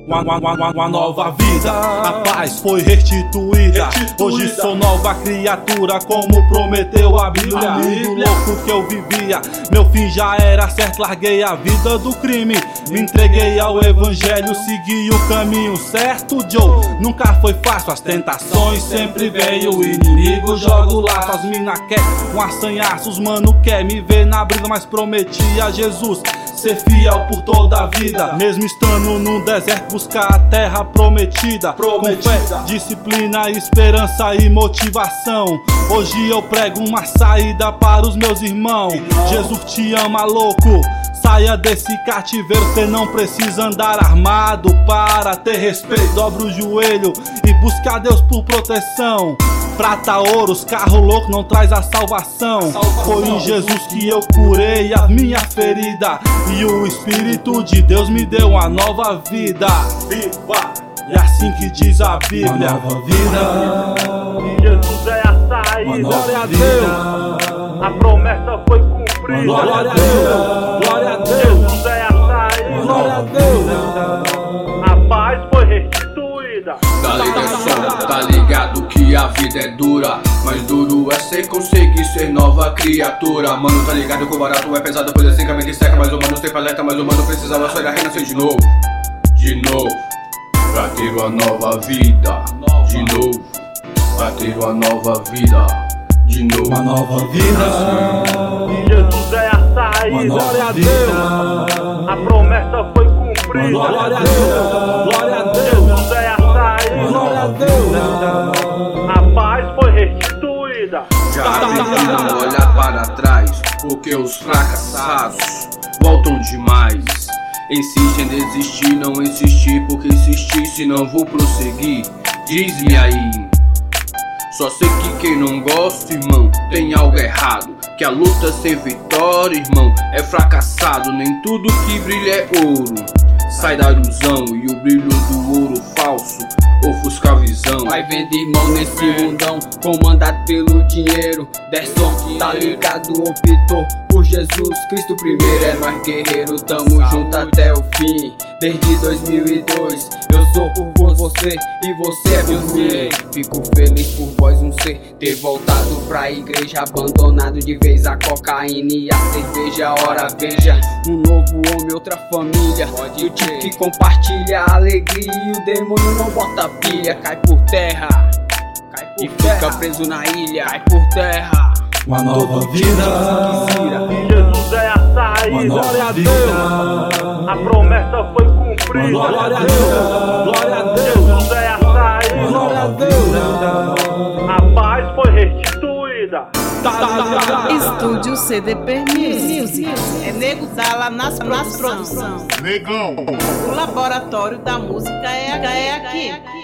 Uma nova vida, a paz foi restituída. Hoje sou nova criatura, como prometeu a Bíblia. Mundo louco que eu vivia, meu fim já era certo. Larguei a vida do crime, me entreguei ao evangelho, segui o caminho certo. Joe, nunca foi fácil, as tentações sempre veio. O inimigo joga o laço, as mina quer um assanhaço. Os mano quer me ver na brisa, mas prometi a Jesus ser fiel por toda a vida. Mesmo estando no deserto, buscar a terra prometida. Com fé, disciplina, esperança e motivação. Hoje eu prego uma saída para os meus irmãos. Jesus te ama, louco. Saia desse cativeiro, cê não precisa andar armado para ter respeito. Dobra o joelho e busca a Deus por proteção. Prata, ouros, carro louco não traz a salvação. Foi em Jesus que eu curei a minha ferida, e o Espírito de Deus me deu uma nova vida. Viva! E assim que diz a Bíblia. Uma nova vida. Jesus é a saída. Glória a Deus. A promessa foi cumprida. Glória a Deus. Glória a Deus. Jesus é a saída. Glória a Deus. A paz foi restituída. Tá ligado que a vida é dura, mas duro é ser conseguir ser nova criatura. Mano, tá ligado que o barato é pesado, pois assim que a mente seca. Mas o mano sempre alerta, mas o mano precisava só ir a renascer de novo. De novo, pra ter uma nova vida. De novo, pra ter uma nova vida. De novo, Uma nova vida. Jesus é a saída. Glória a Deus. A promessa foi cumprida. Glória a Deus. Glória a Deus. Jesus é a saída. Glória a Deus. A paz foi restituída. já aprendi a não olhar para trás, porque os fracassados voltam demais. Insiste em desistir, não insistir, porque insistir se não vou prosseguir. Diz-me aí. Só sei que quem não gosta, irmão, tem algo errado. Que a luta sem vitória, irmão, é fracassado. Nem tudo que brilha é ouro. Sai da ilusão e o brilho do ouro falso ofusca a visão. Vai vendo, irmão, nesse mundão comandado pelo dinheiro. Derson, tá ligado, optou por Jesus Cristo primeiro. É nós guerreiro, tamo junto até o fim. Desde 2002 eu sou por você e você é por mim. Fico feliz por vós um ser ter voltado pra igreja, abandonado de vez a cocaína e a cerveja. Ora veja, um novo homem, outra família. E o tipo que compartilha a alegria e o demônio não bota pilha. Cai por terra, e fica preso na ilha. Cai por terra. Uma nova vida. Jesus é a saída. Glória a Deus. A promessa foi cumprida. Glória a Deus. Glória a Deus. Jesus é a saída. Glória a Deus. A paz foi restituída. Estúdio CDP Music. É Nego Dala nas produções. Negão. O laboratório da música é aqui.